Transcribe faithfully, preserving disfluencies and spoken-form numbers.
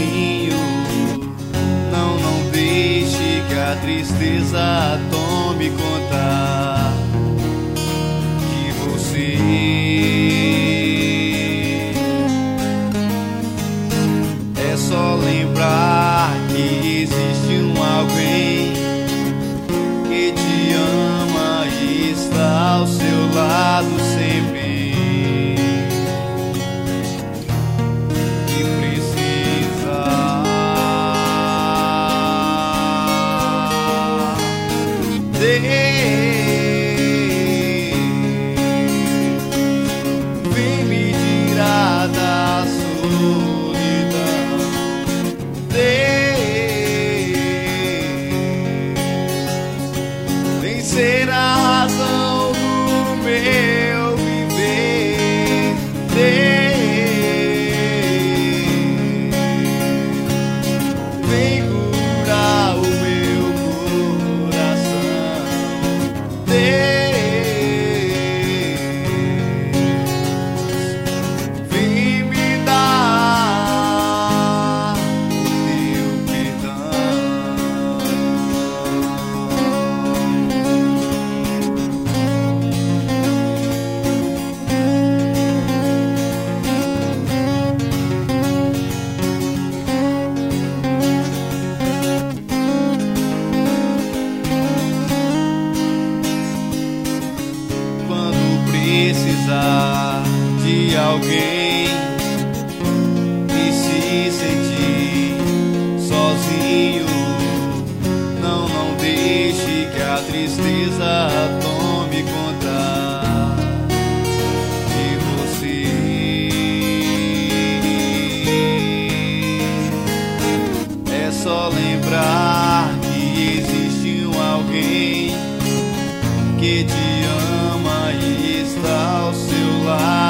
sozinho. Não, não deixe que a tristeza tome conta de você. É só lembrar que existe um alguém que te ama e está ao seu lado sempre. Vem me tirar da solidão. Vem ser a razão do meu viver. Vem curar o meu coração. Vem me dar teu precisar de alguém e se sentir sozinho. Não, não deixe que a tristeza tome conta de você. É só lembrar que existe um alguém que te ama e está ao seu lado.